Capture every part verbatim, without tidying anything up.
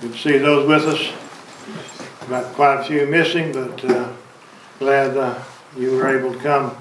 Good to see those with us. Got quite a few missing, but uh, glad uh, you were able to come.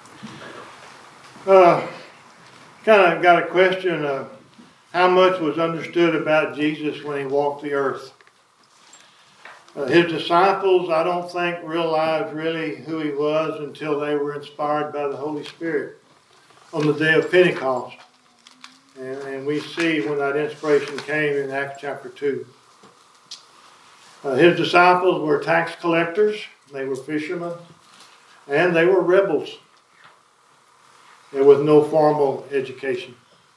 Uh, kind of got a question of how much was understood about Jesus when he walked the earth. Uh, his disciples, I don't think, realized really who he was until they were inspired by the Holy Spirit on the day of Pentecost. And, and we see when that inspiration came in Acts chapter two. Uh, his disciples were tax collectors, they were fishermen, and they were rebels, and with no formal education.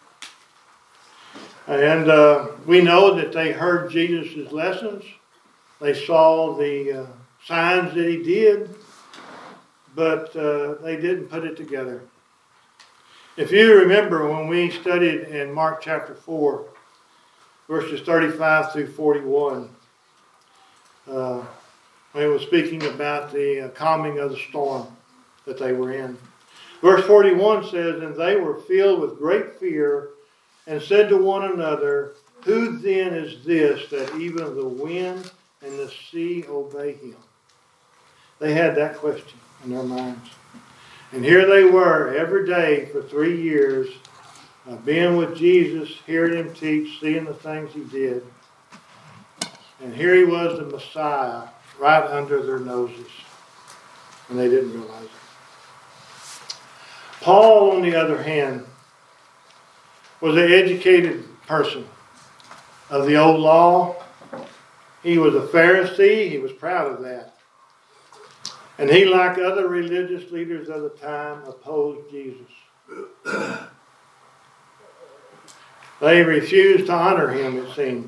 And uh, we know that they heard Jesus' lessons. They saw the uh, signs that he did, but uh, they didn't put it together. If you remember when we studied in Mark chapter four, verses thirty-five through forty-one, uh, when it was speaking about the uh, calming of the storm that they were in. Verse forty-one says, "And they were filled with great fear and said to one another, Who then is this that even the wind and the sea obey him?" They had that question in their minds. And here they were every day for three years, uh, being with Jesus, hearing him teach, seeing the things he did. And here he was, the Messiah, right under their noses. And they didn't realize it. Paul, on the other hand, was an educated person of the old law. He was a Pharisee. He was proud of that. And he, like other religious leaders of the time, opposed Jesus. They refused to honor him, it seems.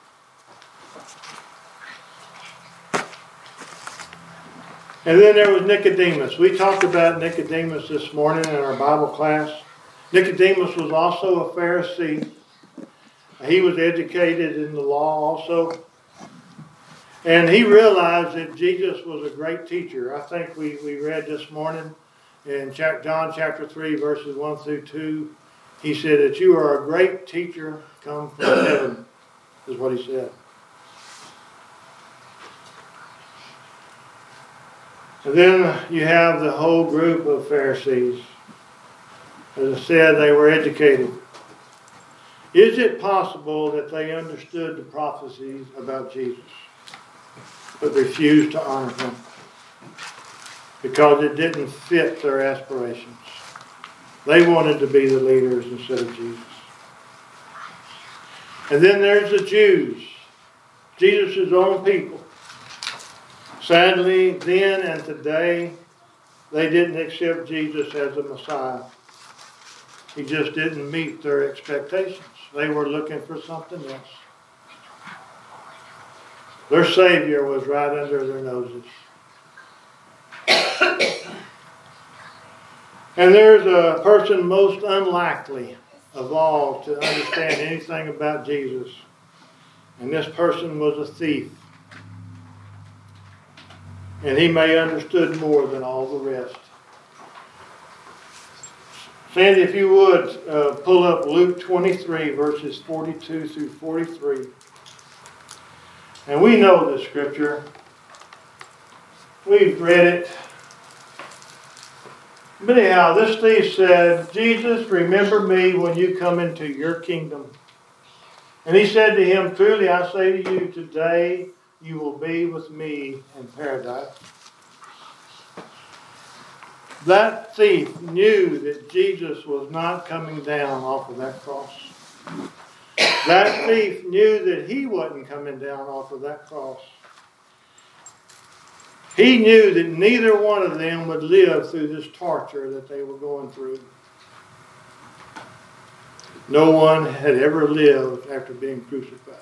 And then there was Nicodemus. We talked about Nicodemus this morning in our Bible class. Nicodemus was also a Pharisee. He was educated in the law also. And he realized that Jesus was a great teacher. I think we, we read this morning in John chapter three, verses one through two. He said that you are a great teacher come from heaven, is what he said. And then you have the whole group of Pharisees. As I said, they were educated. Is it possible that they understood the prophecies about Jesus, but refused to honor him because it didn't fit their aspirations? They wanted to be the leaders instead of Jesus. And then there's the Jews, Jesus' own people. Sadly, then and today, they didn't accept Jesus as the Messiah. He just didn't meet their expectations. They were looking for something else. Their Savior was right under their noses. And there's a person most unlikely of all to understand anything about Jesus. And this person was a thief. And he may have understood more than all the rest. Sandy, if you would, uh, pull up Luke twenty-three, verses forty-two through forty-three. And we know this scripture. We've read it. But anyhow, this thief said, Jesus, remember me when you come into your kingdom. And he said to him, Truly I say to you, today you will be with me in paradise. That thief knew that Jesus was not coming down off of that cross. That thief knew that he wasn't coming down off of that cross. He knew that neither one of them would live through this torture that they were going through. No one had ever lived after being crucified.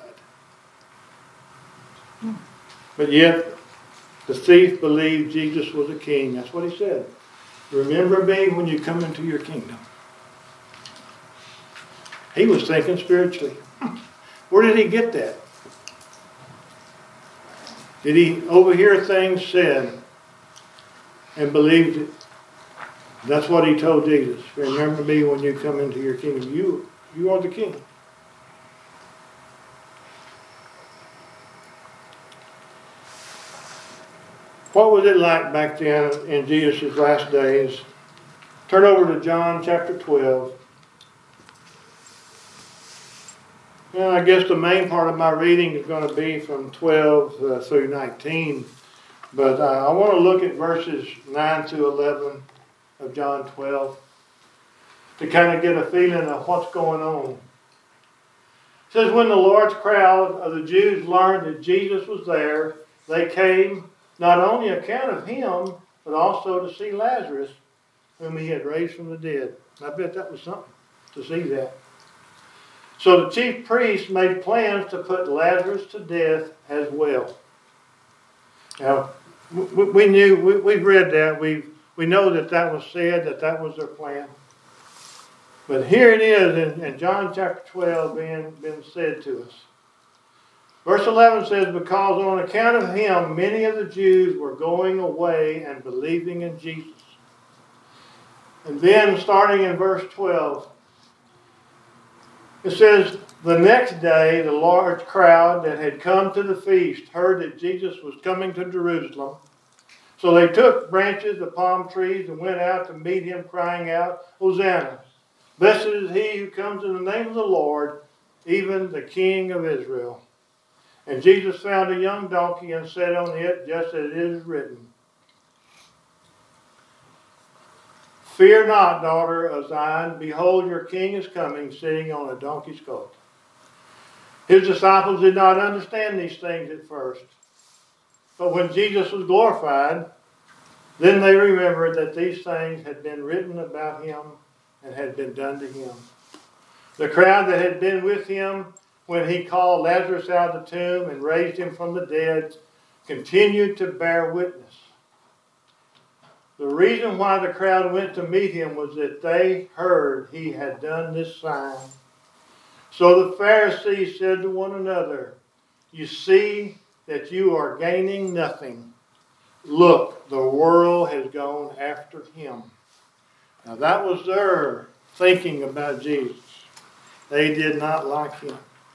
But yet, the thief believed Jesus was a king. That's what he said. Remember me when you come into your kingdom. He was thinking spiritually. Where did he get that? Did he overhear things said and believed it? That's what he told Jesus. Remember me when you come into your kingdom. You, you are the king. What was it like back then in Jesus' last days? Turn over to John chapter twelve. And I guess the main part of my reading is going to be from twelve uh, through nineteen. But uh, I want to look at verses nine to eleven of John twelve to kind of get a feeling of what's going on. It says, when the large crowd of the Jews learned that Jesus was there, they came not only on account of him, but also to see Lazarus, whom he had raised from the dead. I bet that was something to see that. So the chief priests made plans to put Lazarus to death as well. Now, we, we knew, we, we've read that, we we know that that was said, that that was their plan. But here it is in, in John chapter twelve being, being said to us. Verse eleven says, because on account of him, many of the Jews were going away and believing in Jesus. And then starting in verse twelve, it says, the next day, the large crowd that had come to the feast heard that Jesus was coming to Jerusalem. So they took branches of palm trees and went out to meet him, crying out, Hosanna! Blessed is he who comes in the name of the Lord, even the King of Israel. And Jesus found a young donkey and sat on it, just as it is written. Fear not, daughter of Zion. Behold, your king is coming, sitting on a donkey's colt. His disciples did not understand these things at first. But when Jesus was glorified, then they remembered that these things had been written about him and had been done to him. The crowd that had been with him when he called Lazarus out of the tomb and raised him from the dead continued to bear witness. The reason why the crowd went to meet him was that they heard he had done this sign. So the Pharisees said to one another, you see that you are gaining nothing. Look, the world has gone after him. Now that was their thinking about Jesus. They did not like him.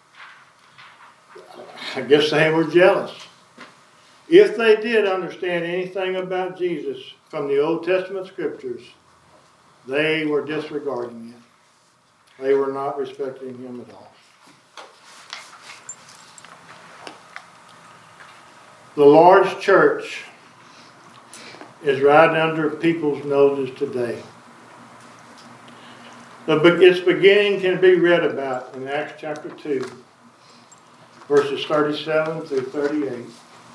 I guess they were jealous. If they did understand anything about Jesus from the Old Testament scriptures, they were disregarding it. They were not respecting him at all. The large church is right under people's noses today. Its beginning can be read about in Acts chapter two, verses thirty-seven through thirty-eight.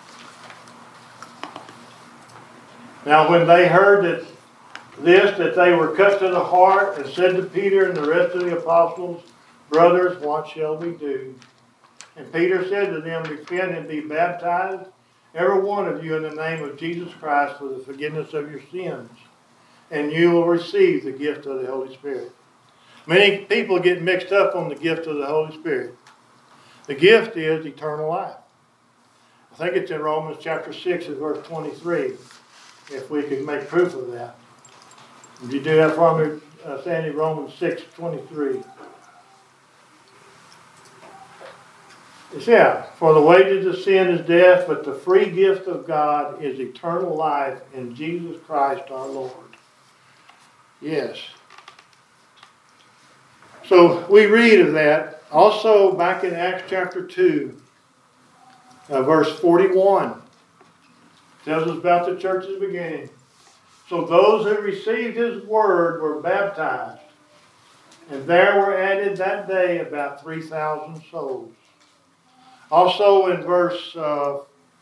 Now when they heard that this, that they were cut to the heart, and said to Peter and the rest of the apostles, brothers, what shall we do? And Peter said to them, repent and be baptized, every one of you, in the name of Jesus Christ, for the forgiveness of your sins, and you will receive the gift of the Holy Spirit. Many people get mixed up on the gift of the Holy Spirit. The gift is eternal life. I think it's in Romans chapter six and verse twenty-three, if we could make proof of that. Would you do that for me, uh, Sandy? Romans six twenty-three. It's, yeah, for the wages of sin is death, but the free gift of God is eternal life in Jesus Christ our Lord. Yes. So we read of that. Also back in Acts chapter two, uh, verse forty-one. Tells us about the church's beginning. So those who received his word were baptized, and there were added that day about three thousand souls. Also in verse uh,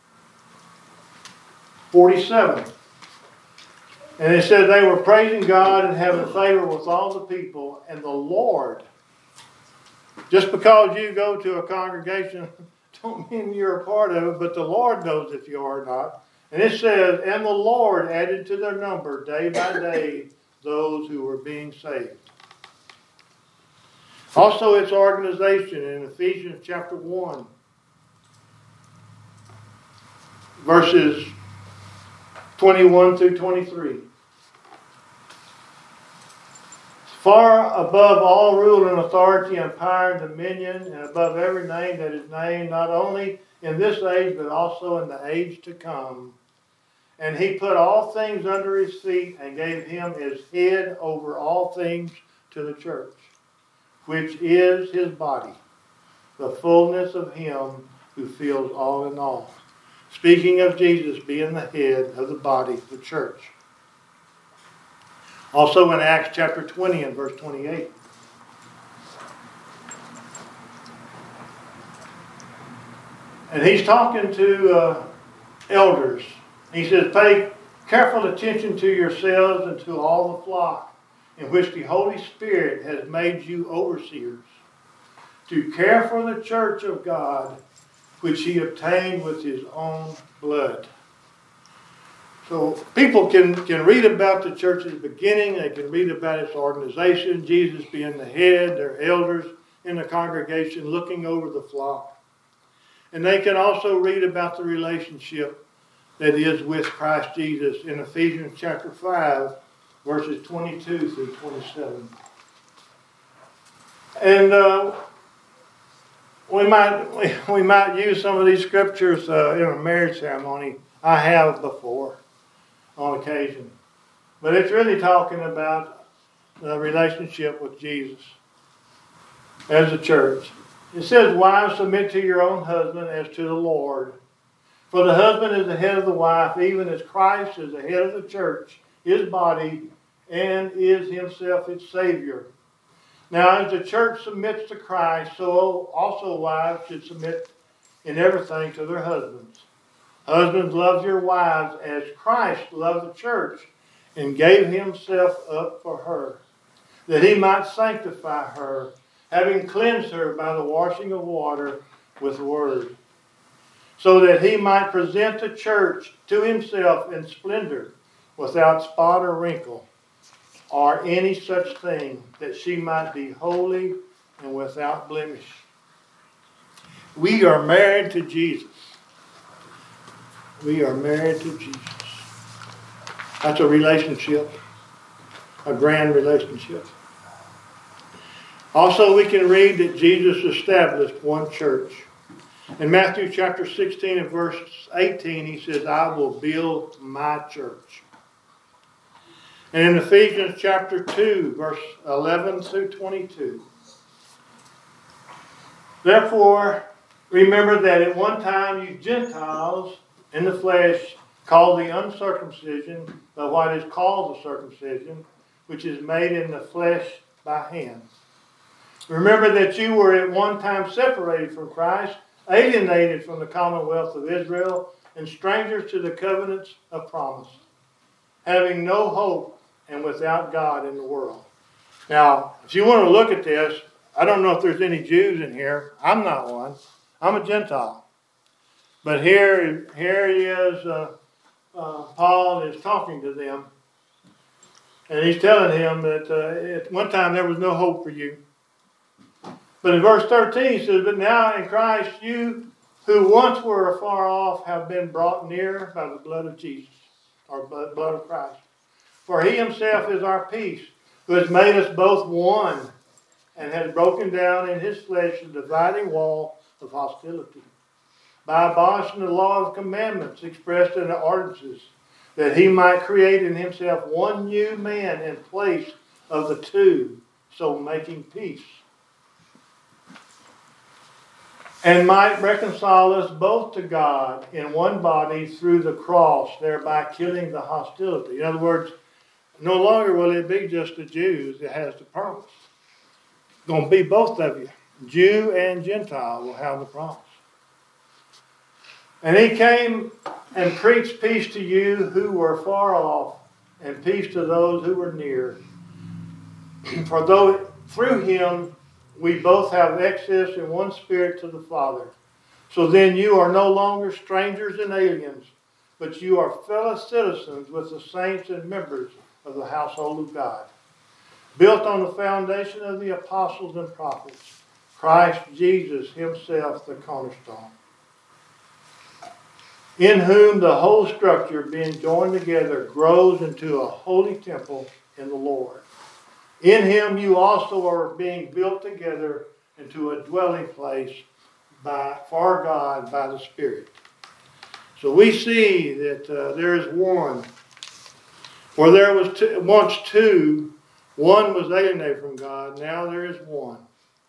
forty-seven, and it said they were praising God and having favor with all the people, and the Lord. Just because you go to a congregation don't mean you're a part of it, but the Lord knows if you are not. And it says, and the Lord added to their number day by day those who were being saved. Also its organization in Ephesians chapter one, verses twenty-one through twenty-three. Far above all rule and authority and power and dominion, and above every name that is named, not only in this age, but also in the age to come. And he put all things under his feet and gave him his head over all things to the church, which is his body, the fullness of him who fills all in all. Speaking of Jesus being the head of the body, the church. Also in Acts chapter twenty and verse twenty-eight. And he's talking to uh, elders. He says, pay careful attention to yourselves and to all the flock in which the Holy Spirit has made you overseers, to care for the church of God, which he obtained with his own blood. So people can, can read about the church's beginning. They can read about its organization, Jesus being the head, their elders in the congregation looking over the flock. And they can also read about the relationship that is with Christ Jesus in Ephesians chapter five, verses twenty-two through twenty-seven. And uh, we might we, we might use some of these scriptures uh, in a marriage ceremony. I have before, on occasion. But it's really talking about the relationship with Jesus as a church. It says, wives, submit to your own husband as to the Lord. For the husband is the head of the wife, even as Christ is the head of the church, his body, and is himself its Savior. Now, as the church submits to Christ, so also wives should submit in everything to their husbands. Husbands, love your wives as Christ loved the church and gave himself up for her, that he might sanctify her, having cleansed her by the washing of water with the word, so that he might present the church to himself in splendor, without spot or wrinkle, or any such thing, that she might be holy and without blemish. We are married to Jesus. We are married to Jesus. That's a relationship, a grand relationship. Also, we can read that Jesus established one church. In Matthew chapter sixteen and verse eighteen, he says, I will build my church. And in Ephesians chapter two, verse eleven through twenty-two, therefore, remember that at one time you Gentiles in the flesh, called the uncircumcision by what is called the circumcision, which is made in the flesh by hands. Remember that you were at one time separated from Christ, alienated from the commonwealth of Israel, and strangers to the covenants of promise, having no hope and without God in the world. Now, if you want to look at this, I don't know if there's any Jews in here. I'm not one. I'm a Gentile. But here, here he is, uh, uh, Paul is talking to them. And he's telling him that uh, at one time there was no hope for you. But in verse thirteen he says, but now in Christ you who once were afar off have been brought near by the blood of Jesus, or blood of Christ. For he himself is our peace, who has made us both one, and has broken down in his flesh the dividing wall of hostility, by abolishing the law of commandments expressed in the ordinances, that he might create in himself one new man in place of the two, so making peace, and might reconcile us both to God in one body through the cross, thereby killing the hostility. In other words, no longer will it be just the Jews that has the promise. It's going to be both of you. Jew and Gentile will have the promise. And he came and preached peace to you who were far off, and peace to those who were near. For though through him we both have access in one spirit to the Father. So then you are no longer strangers and aliens, but you are fellow citizens with the saints and members of the household of God, built on the foundation of the apostles and prophets, Christ Jesus himself the cornerstone, in whom the whole structure, being joined together, grows into a holy temple in the Lord. In him you also are being built together into a dwelling place by, for God by the Spirit. So we see that uh, there is one. Where there was two, once two, one was alienated from God. Now there is one.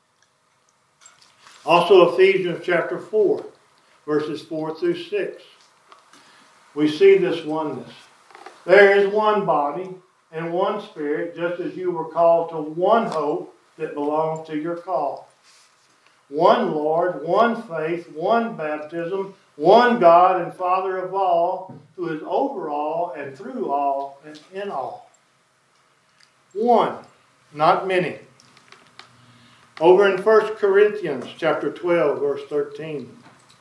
Also Ephesians chapter four, verses four through six. We see this oneness. There is one body and one Spirit, just as you were called to one hope that belongs to your call. One Lord, one faith, one baptism, one God and Father of all, who is over all and through all and in all. One, not many. Over in First Corinthians chapter twelve, verse thirteen.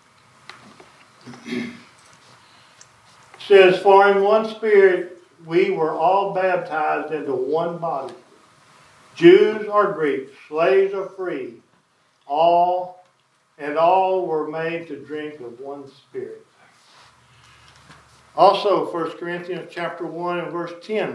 It says, for in one Spirit we were all baptized into one body. Jews or Greeks, slaves or free, all and all were made to drink of one Spirit. Also, First Corinthians chapter one and verse ten.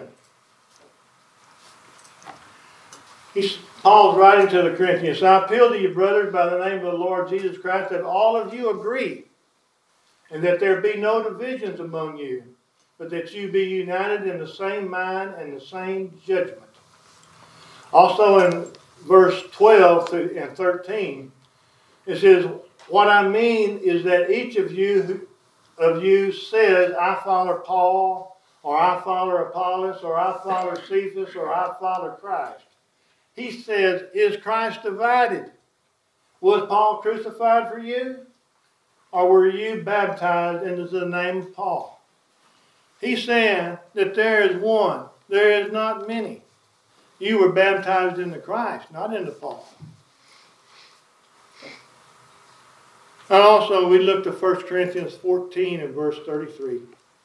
He's, Paul's writing to the Corinthians, I appeal to you, brothers, by the name of the Lord Jesus Christ, that all of you agree, and that there be no divisions among you, but that you be united in the same mind and the same judgment. Also in verse twelve and thirteen, it says, what I mean is that each of you of you says, I follow Paul, or I follow Apollos, or I follow Cephas, or I follow Christ. He says, is Christ divided? Was Paul crucified for you? Or were you baptized into the name of Paul? He's saying that there is one. There is not many. You were baptized into Christ, not into Paul. And also, we looked at First Corinthians fourteen and verse thirty-three.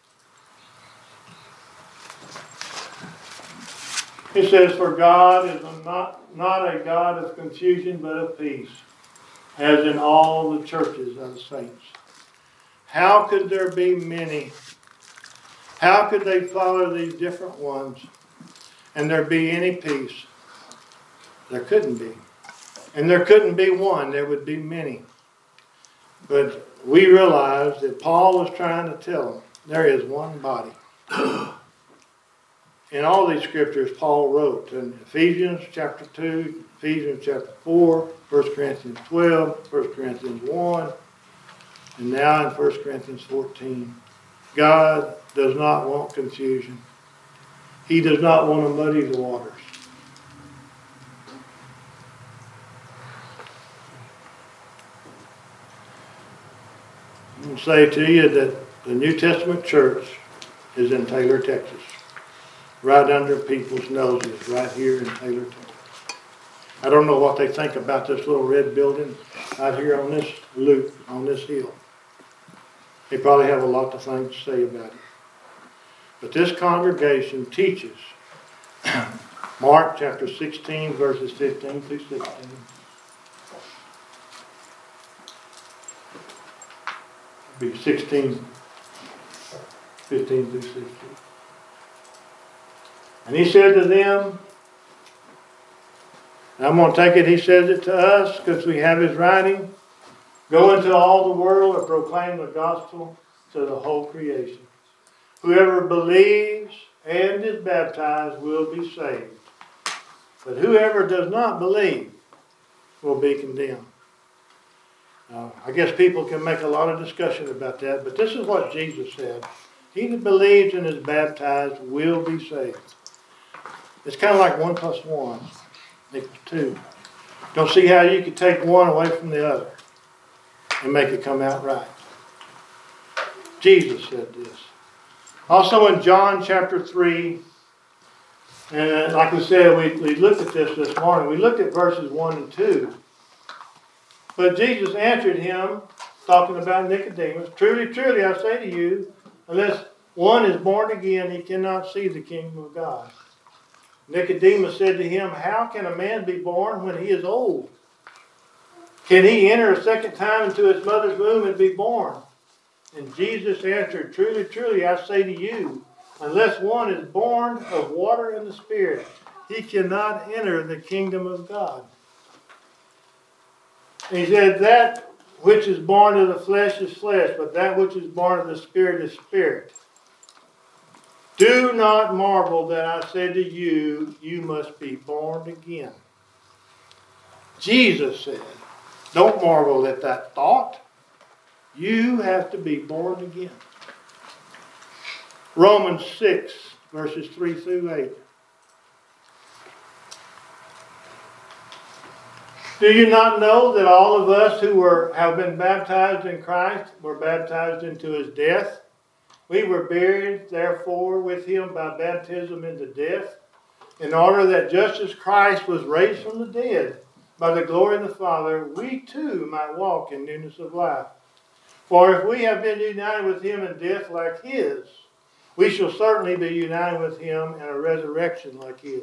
It says, for God is not, not a God of confusion, but of peace, as in all the churches of the saints. How could there be many? How could they follow these different ones and there be any peace? There couldn't be. And there couldn't be one. There would be many. But we realize that Paul was trying to tell them there is one body. In all these scriptures, Paul wrote in Ephesians chapter two, Ephesians chapter four, First Corinthians twelve, First Corinthians one, and now in First Corinthians fourteen. God does not want confusion. He does not want to muddy the waters. I'm going to say to you that the New Testament church is in Taylor, Texas. Right under people's noses, right here in Taylor, Texas. I don't know what they think about this little red building out here on this loop, on this hill. They probably have a lot of things to say about it. But this congregation teaches Mark chapter sixteen, verses fifteen through sixteen. It'll be sixteen, fifteen through sixteen. And he said to them, and I'm going to take it, he says it to us because we have his writing, go into all the world and proclaim the gospel to the whole creation. Whoever believes and is baptized will be saved. But whoever does not believe will be condemned. Uh, I guess people can make a lot of discussion about that, but this is what Jesus said. He that believes and is baptized will be saved. It's kind of like one plus one equals two. Don't see how you could take one away from the other and make it come out right. Jesus said this. Also in John chapter three, and like we said, we, we looked at this this morning. We looked at verses one and two. But Jesus answered him, talking about Nicodemus, truly, truly, I say to you, unless one is born again, he cannot see the kingdom of God. Nicodemus said to him, how can a man be born when he is old? Can he enter a second time into his mother's womb and be born? And Jesus answered, truly, truly, I say to you, unless one is born of water and the Spirit, he cannot enter the kingdom of God. And he said that which is born of the flesh is flesh, but that which is born of the Spirit is spirit. Do not marvel that I said to you, you must be born again. Jesus said, don't marvel at that thought. You have to be born again. Romans six, verses three through eight. Do you not know that all of us who were have been baptized in Christ were baptized into his death? We were buried, therefore, with him by baptism into death, in order that just as Christ was raised from the dead by the glory of the Father, we too might walk in newness of life. For if we have been united with him in death like his, we shall certainly be united with him in a resurrection like his.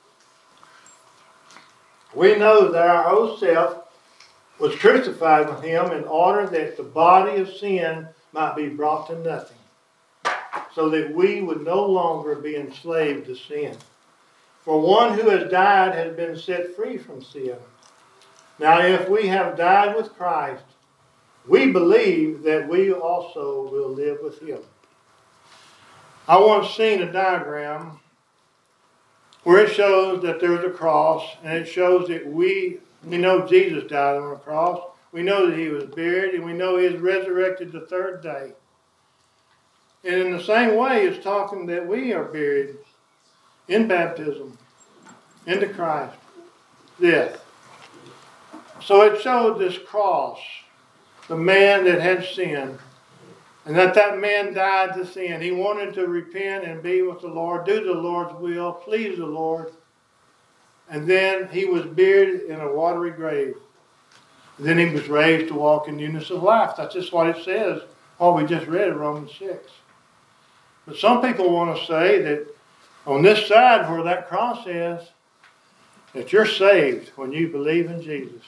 We know that our old self was crucified with him in order that the body of sin might be brought to nothing, so that we would no longer be enslaved to sin. For one who has died has been set free from sin. Now if we have died with Christ, we believe that we also will live with him. I once seen a diagram where it shows that there's a cross, and it shows that we, we know Jesus died on the cross. We know that he was buried, and we know he was resurrected the third day. And in the same way, it's talking that we are buried in baptism into Christ, death. So it showed this cross, the man that had sinned, and that that man died to sin. He wanted to repent and be with the Lord, do the Lord's will, please the Lord. And then he was buried in a watery grave. And then he was raised to walk in newness of life. That's just what it says, what we just read in Romans six. But some people want to say that on this side where that cross is, that you're saved when you believe in Jesus.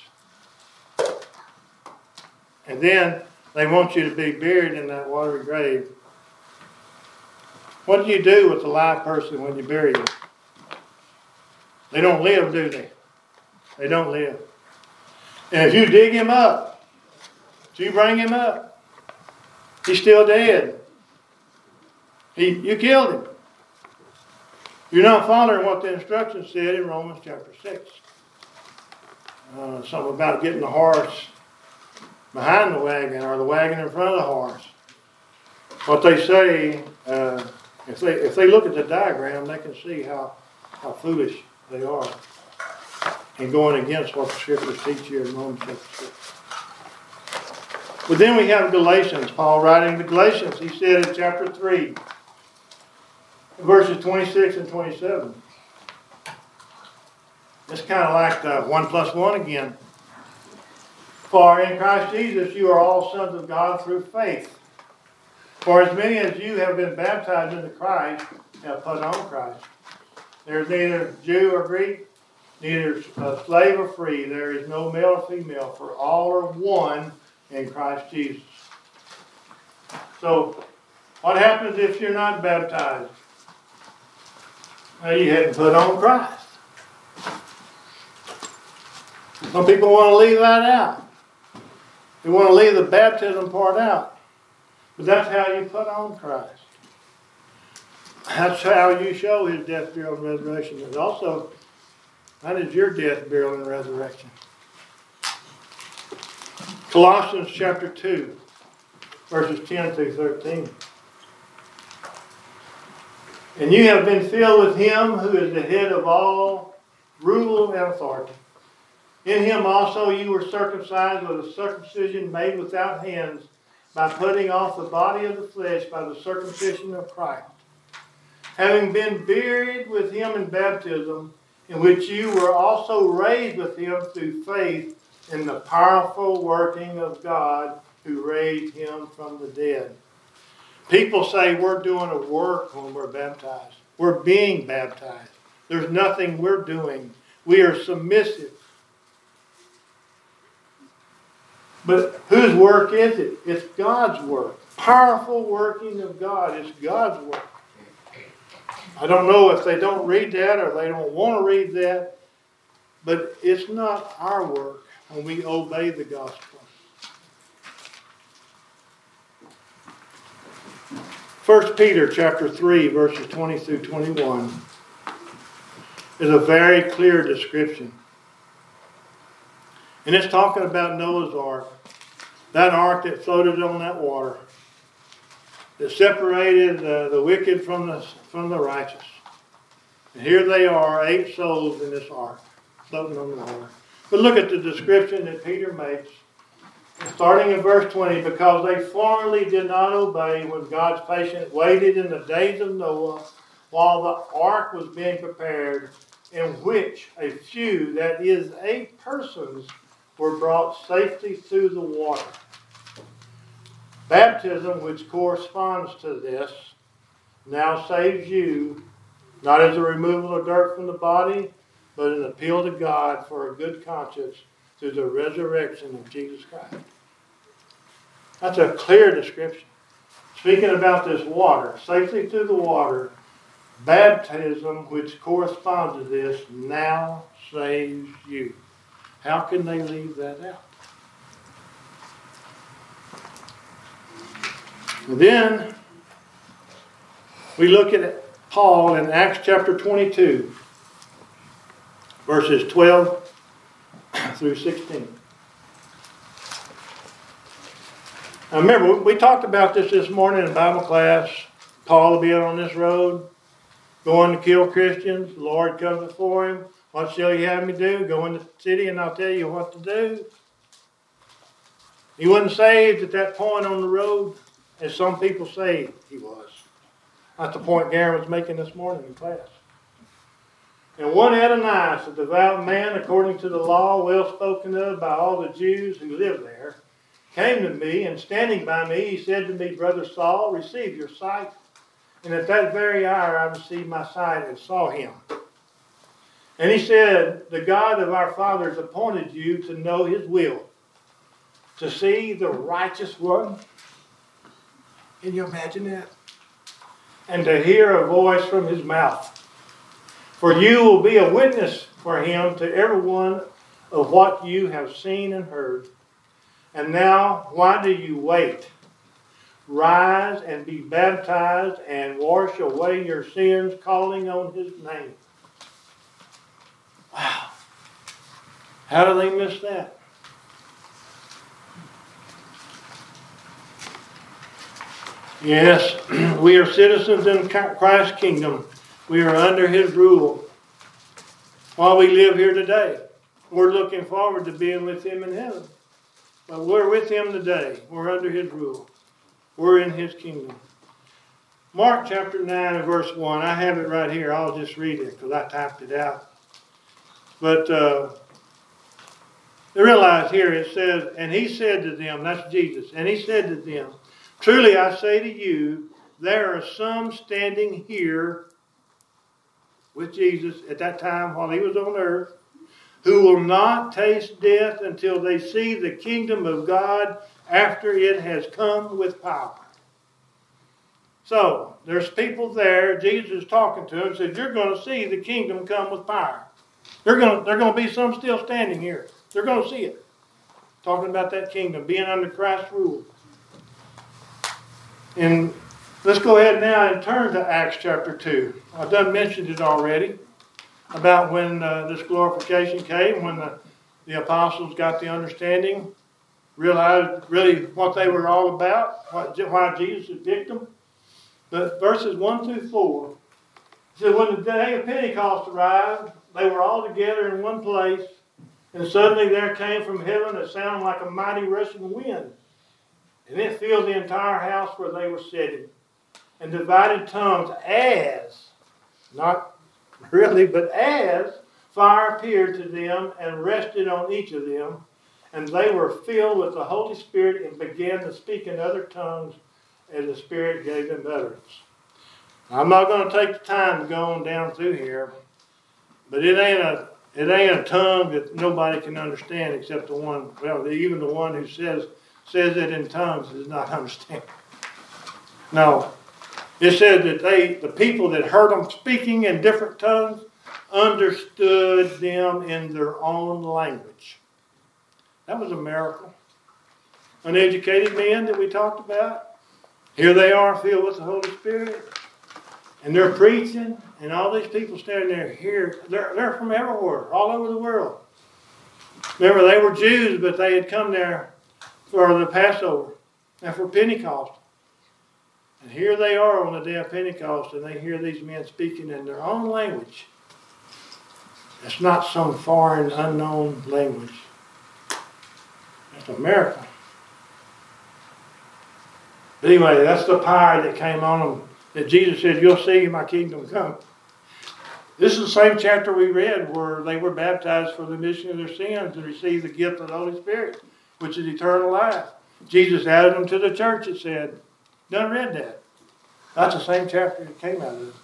And then they want you to be buried in that watery grave. What do you do with a live person when you bury them? They don't live, do they? They don't live. And if you dig him up, if you bring him up, he's still dead. He, you killed him. You're not following what the instructions said in Romans chapter six. Uh, something about getting the horse behind the wagon or the wagon in front of the horse. What they say, uh, if they if they look at the diagram, they can see how, how foolish they are and going against what the scriptures teach here in Romans chapter six. But then we have Galatians. Paul writing to Galatians, he said in chapter three, verses twenty-six and twenty-seven. It's kind of like the one plus one again. For in Christ Jesus you are all sons of God through faith. For as many as you have been baptized into Christ have put on Christ. There is neither Jew or Greek, neither slave or free. There is no male or female, for all are one in Christ Jesus. So, what happens if you're not baptized? Well, you hadn't put on Christ. Some people want to leave that out. They want to leave the baptism part out. But that's how you put on Christ. That's how you show his death, burial, and resurrection. And also, that is your death, burial, and resurrection. Colossians chapter two, verses ten through thirteen. And you have been filled with him who is the head of all rule and authority. In him also you were circumcised with a circumcision made without hands, by putting off the body of the flesh by the circumcision of Christ. Having been buried with him in baptism, in which you were also raised with him through faith in the powerful working of God who raised him from the dead. People say we're doing a work when we're baptized. We're being baptized. There's nothing we're doing. We are submissive. But whose work is it? It's God's work. Powerful working of God. It's God's work. I don't know if they don't read that or they don't want to read that, but it's not our work when we obey the gospel. First Peter chapter three, verses twenty through twenty-one is a very clear description. And it's talking about Noah's Ark. That ark that floated on that water. That separated uh, the wicked from the, from the righteous. And here they are, eight souls in this ark, floating on the water. But look at the description that Peter makes. Starting in verse twenty, because they formerly did not obey when God's patience waited in the days of Noah while the ark was being prepared, in which a few, that is, eight persons, were brought safely through the water. Baptism, which corresponds to this, now saves you, not as a removal of dirt from the body, but an appeal to God for a good conscience through the resurrection of Jesus Christ. That's a clear description. Speaking about this water, safely through the water, baptism, which corresponds to this, now saves you. How can they leave that out? And then we look at Paul in Acts chapter twenty-two, verses twelve through sixteen. Now remember, we talked about this this morning in Bible class. Paul being on this road, going to kill Christians. The Lord comes before him. What shall you have me do? Go in the city and I'll tell you what to do. He wasn't saved at that point on the road, as some people say he was. That's the point Garen was making this morning in class. And one Ananias, a devout man according to the law, well spoken of by all the Jews who live there, came to me, and standing by me, he said to me, Brother Saul, receive your sight. And at that very hour I received my sight and saw him. And he said, the God of our fathers appointed you to know his will, to see the righteous one. Can you imagine that? And to hear a voice from his mouth. For you will be a witness for him to everyone of what you have seen and heard. And now, why do you wait? Rise and be baptized and wash away your sins, calling on his name. Wow. How do they miss that? Yes, we are citizens in Christ's kingdom. We are under his rule. While we live here today, we're looking forward to being with him in heaven. But we're with him today. We're under his rule. We're in his kingdom. Mark chapter nine and verse one. I have it right here. I'll just read it because I typed it out. But uh, realize here it says, and he said to them, that's Jesus, and he said to them, truly I say to you, there are some standing here with Jesus at that time while he was on earth, who will not taste death until they see the kingdom of God after it has come with power. So, there's people there, Jesus is talking to them, said, you're going to see the kingdom come with power. They're going to, they're going to be some still standing here. They're going to see it. Talking about that kingdom, being under Christ's rule. And let's go ahead now and turn to Acts chapter two. I've done mentioned it already about when uh, this glorification came, when the, the apostles got the understanding, realized really what they were all about, what, why Jesus picked them. But verses one through four, it said, when the day of Pentecost arrived, they were all together in one place, and suddenly there came from heaven a sound like a mighty rushing wind, and it filled the entire house where they were sitting. And divided tongues as, not really, but as fire appeared to them and rested on each of them. And they were filled with the Holy Spirit and began to speak in other tongues as the Spirit gave them utterance. I'm not going to take the time to go on down through here, but it ain't a it ain't a tongue that nobody can understand except the one, well, even the one who says says it in tongues does not understand. No. It said that they, the people that heard them speaking in different tongues, understood them in their own language. That was a miracle. Uneducated men that we talked about, Here they are filled with the Holy Spirit. And they're preaching. And all these people standing there here, they're, they're from everywhere, all over the world. Remember, they were Jews, but they had come there for the Passover and for Pentecost. And here they are on the day of Pentecost, and they hear these men speaking in their own language. It's not some foreign, unknown language. It's a miracle. But anyway, that's the power that came on them, that Jesus said, you'll see my kingdom come. This is the same chapter we read where they were baptized for the remission of their sins and received the gift of the Holy Spirit, which is eternal life. Jesus added them to the church, it said. Done read that. That's the same chapter that came out of it.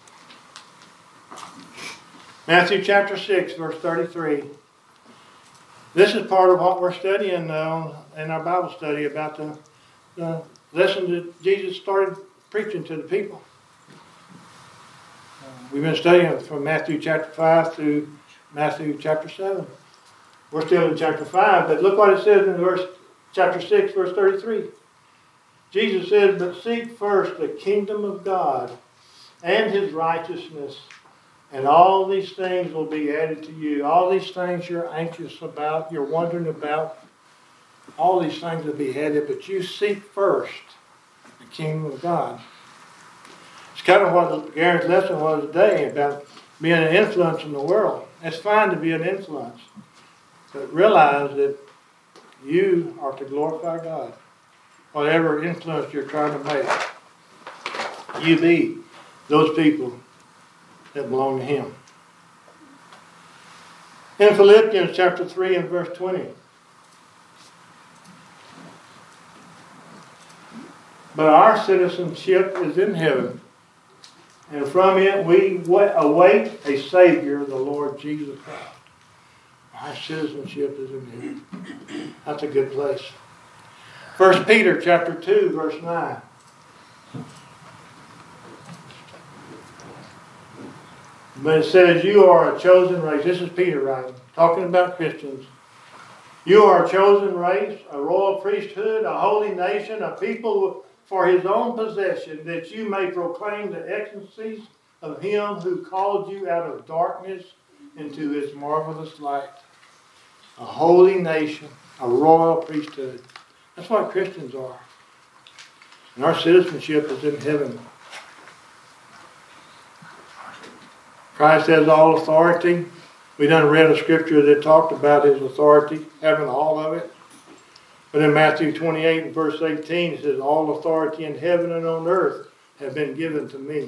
Matthew chapter six, verse thirty-three. This is part of what we're studying uh, in our Bible study about the, the lesson that Jesus started preaching to the people. Uh, we've been studying from Matthew chapter five through Matthew chapter seven. We're still in chapter five, but look what it says in verse chapter six, verse thirty-three. Jesus says, but seek first the kingdom of God and his righteousness, and all these things will be added to you. All these things you're anxious about, you're wondering about, all these things will be added, but you seek first the kingdom of God. It's kind of what Garen's lesson was today about being an influence in the world. It's fine to be an influence, but realize that you are to glorify God. Whatever influence you're trying to make, you be those people that belong to him. In Philippians chapter three and verse twenty. But our citizenship is in heaven, and from it we await a Savior, the Lord Jesus Christ. Our citizenship is in heaven. That's a good place. First Peter chapter two, verse nine. But it says, you are a chosen race. This is Peter writing, talking about Christians. You are a chosen race, a royal priesthood, a holy nation, a people for his own possession, that you may proclaim the excellencies of him who called you out of darkness into his marvelous light. A holy nation, a royal priesthood. That's what Christians are. And our citizenship is in heaven. Christ has all authority. We done read a scripture that talked about his authority, having all of it. But in Matthew twenty-eight and verse eighteen, it says, all authority in heaven and on earth have been given to me.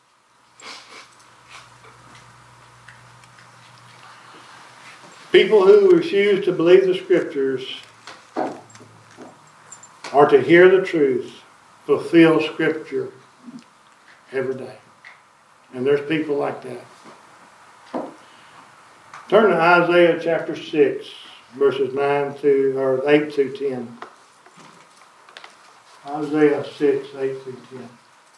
People who refuse to believe the scriptures are to hear the truth, fulfill scripture every day. And there's people like that. Turn to Isaiah chapter six, verses nine to or eight through ten. Isaiah six, eight through ten.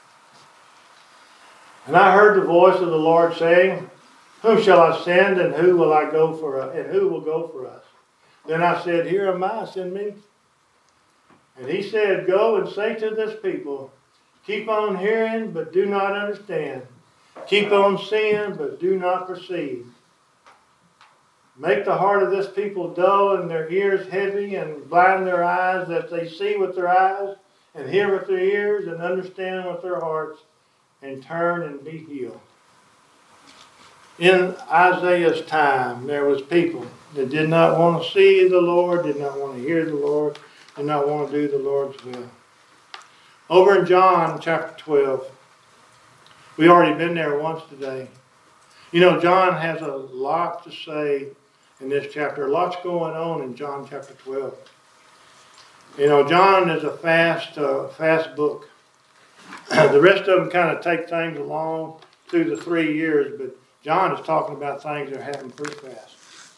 And I heard the voice of the Lord saying, whom shall I send, and who will I go for us, and who will go for us? Then I said, here am I, send me. And he said, go and say to this people, keep on hearing, but do not understand. Keep on seeing, but do not perceive. Make the heart of this people dull and their ears heavy, and blind their eyes, that they see with their eyes, and hear with their ears, and understand with their hearts, and turn and be healed. In Isaiah's time, there was people that did not want to see the Lord, did not want to hear the Lord, did not want to do the Lord's will. Over in John chapter twelve, we already been there once today. You know, John has a lot to say in this chapter. Lots going on in John chapter twelve. You know, John is a fast, uh, fast book. The rest of them kind of take things along through the three years, but John is talking about things that are happening pretty fast.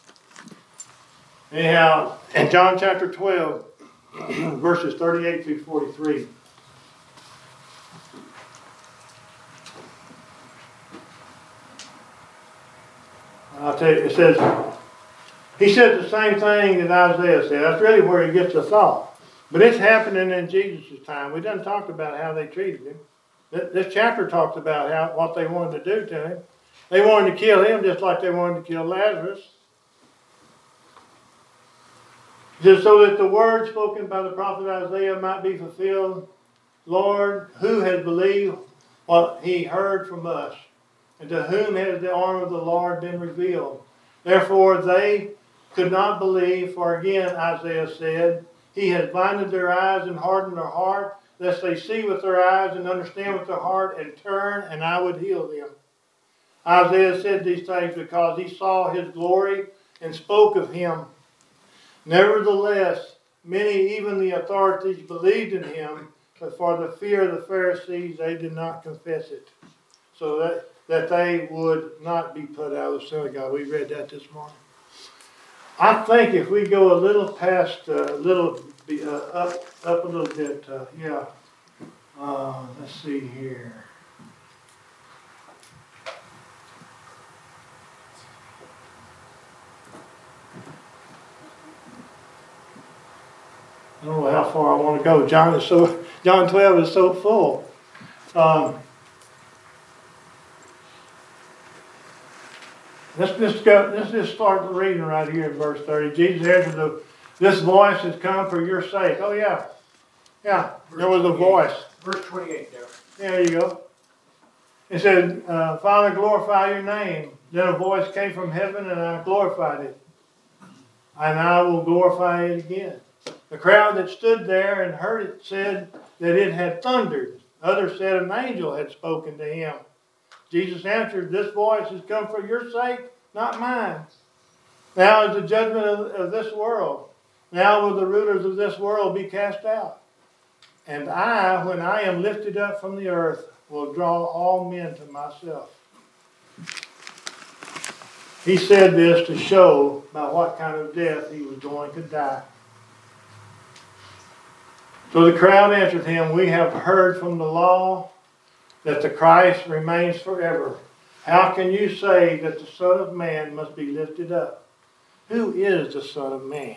Anyhow, in John chapter twelve, verses thirty-eight through forty-three. I'll tell you, it says, he says the same thing that Isaiah said. That's really where he gets the thought. But it's happening in Jesus' time. We done talked about how they treated him. This chapter talks about how what they wanted to do to him. They wanted to kill him just like they wanted to kill Lazarus. Just so that the word spoken by the prophet Isaiah might be fulfilled. Lord, who has believed what he heard from us? And to whom has the arm of the Lord been revealed? Therefore they could not believe, for again Isaiah said, He has blinded their eyes and hardened their heart, lest they see with their eyes and understand with their heart and turn, and I would heal them. Isaiah said these things because he saw his glory and spoke of him. Nevertheless, many, even the authorities, believed in him, but for the fear of the Pharisees, they did not confess it, so that, that they would not be put out of the synagogue. We read that this morning. I think if we go a little past, a uh, little uh, up, up a little bit, uh, yeah. Uh, let's see here. I don't know how far I want to go. John is so John twelve is so full. Um, let's just go. Let's just start the reading right here in verse thirty. Jesus answered, the, "This voice has come for your sake." Oh yeah, yeah. There was a voice. Verse twenty-eight. There. There you go. It said, uh, "Father, glorify your name." Then a voice came from heaven, and I glorified it, and I will glorify it again. The crowd that stood there and heard it said that it had thundered. Others said an angel had spoken to him. Jesus answered, "This voice has come for your sake, not mine. Now is the judgment of, of this world. Now will the rulers of this world be cast out. And I, when I am lifted up from the earth, will draw all men to myself." He said this to show by what kind of death he was going to die. So the crowd answered him, "We have heard from the law that the Christ remains forever. How can you say that the Son of Man must be lifted up? Who is the Son of Man?"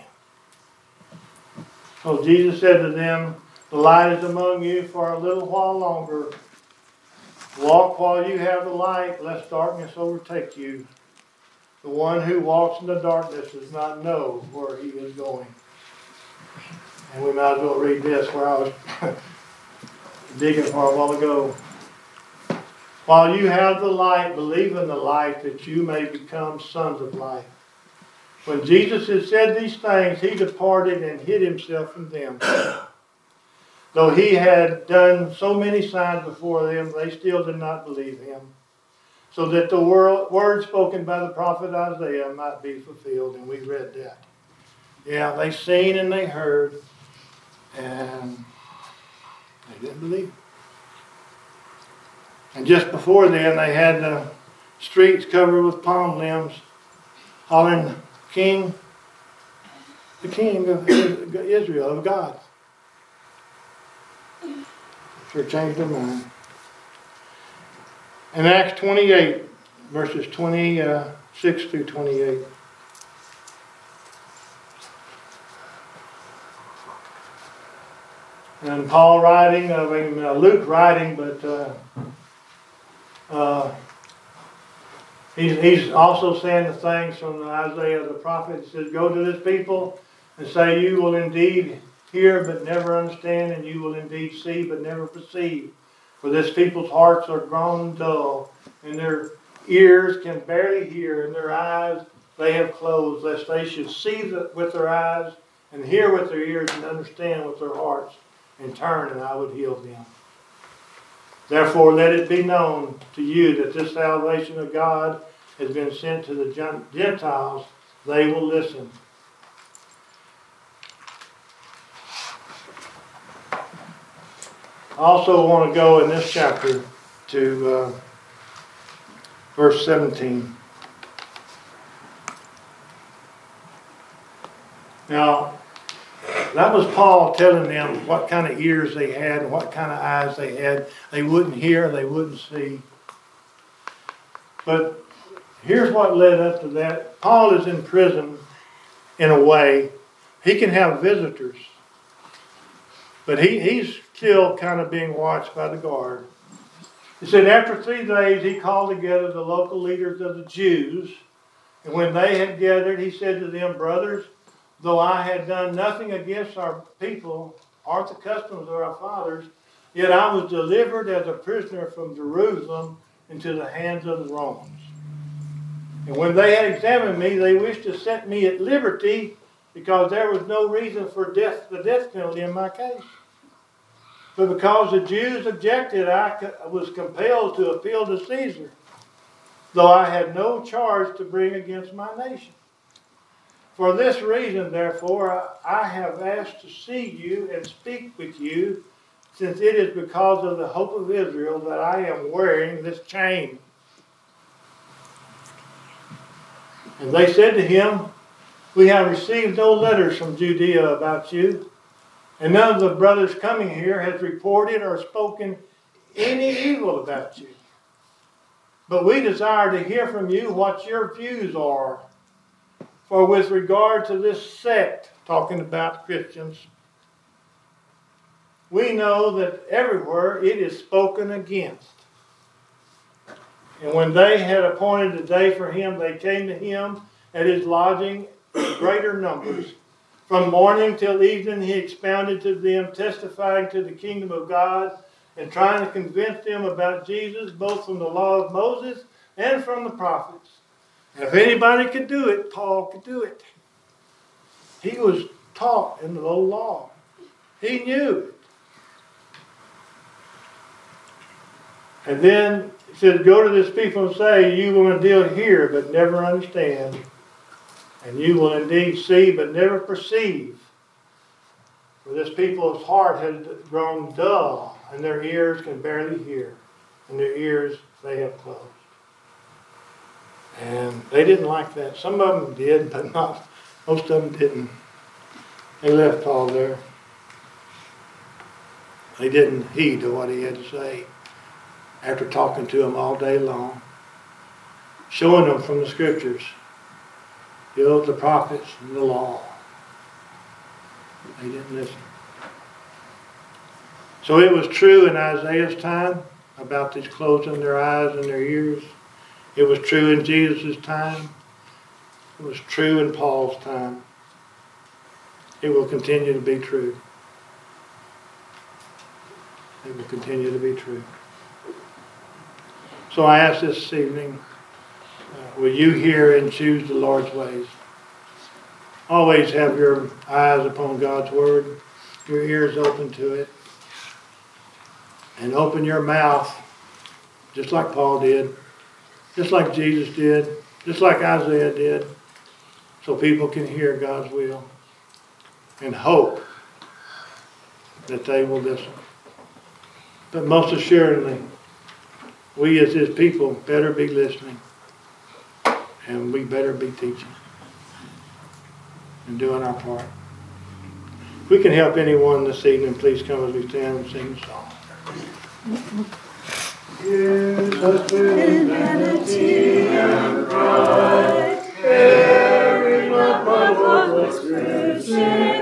So Jesus said to them, "The light is among you for a little while longer. Walk while you have the light, lest darkness overtake you. The one who walks in the darkness does not know where he is going." And we might as well read this where I was digging for a while ago. "While you have the light, believe in the light, that you may become sons of light." When Jesus had said these things, he departed and hid himself from them. Though he had done so many signs before them, they still did not believe him, so that the word, word spoken by the prophet Isaiah might be fulfilled. And we read that. Yeah, they seen and they heard, and they didn't believe. And just before then, they had the streets covered with palm limbs, hollering, "King, the King of Israel, of God." Sure changed their mind. In Acts twenty-eight, verses twenty-six through twenty-eight. And Paul writing, I mean uh, Luke writing, but uh, uh, he's, he's also saying the things from Isaiah the prophet. He says, "Go to this people and say, you will indeed hear but never understand, and you will indeed see but never perceive. For this people's hearts are grown dull, and their ears can barely hear, and their eyes they have closed, lest they should see the, with their eyes, and hear with their ears, and understand with their hearts, and turn, and I would heal them. Therefore let it be known to you that this salvation of God has been sent to the Gentiles. They will listen." I also want to go in this chapter to uh, verse seventeen. Now, that was Paul telling them what kind of ears they had and what kind of eyes they had. They wouldn't hear, they wouldn't see. But here's what led up to that. Paul is in prison in a way. He can have visitors. But he, he's still kind of being watched by the guard. He said, after three days, he called together the local leaders of the Jews. And when they had gathered, he said to them, brothers, though I had done nothing against our people or the customs of our fathers, yet I was delivered as a prisoner from Jerusalem into the hands of the Romans. And when they had examined me, they wished to set me at liberty because there was no reason for death, the death penalty in my case. But because the Jews objected, I was compelled to appeal to Caesar, though I had no charge to bring against my nation. For this reason, therefore, I have asked to see you and speak with you, since it is because of the hope of Israel that I am wearing this chain. And they said to him, we have received no letters from Judea about you, and none of the brothers coming here has reported or spoken any evil about you. But we desire to hear from you what your views are. For with regard to this sect, talking about Christians, we know that everywhere it is spoken against. And when they had appointed a day for him, they came to him at his lodging in greater numbers. From morning till evening he expounded to them, testifying to the kingdom of God, and trying to convince them about Jesus, both from the law of Moses and from the prophets. And if anybody could do it, Paul could do it. He was taught in the old law. He knew it. And then he says, go to this people and say, you will indeed hear, but never understand. And you will indeed see, but never perceive. For this people's heart has grown dull, and their ears can barely hear. And their ears they have closed. And they didn't like that. Some of them did, but not. Most of them didn't. They left Paul there. They didn't heed to what he had to say after talking to them all day long, showing them from the scriptures, you know, the prophets and the law. They didn't listen. So it was true in Isaiah's time about these closing their eyes and their ears. It was true in Jesus' time. It was true in Paul's time. It will continue to be true. It will continue to be true. So I ask this evening, uh, will you hear and choose the Lord's ways? Always have your eyes upon God's word, your ears open to it, and open your mouth, just like Paul did, just like Jesus did, just like Isaiah did, so people can hear God's will and hope that they will listen. But most assuredly, we as his people better be listening, and we better be teaching and doing our part. If we can help anyone this evening, please come as we stand and sing a song. Jesus in vanity and pride, bearing up my worthless crusade.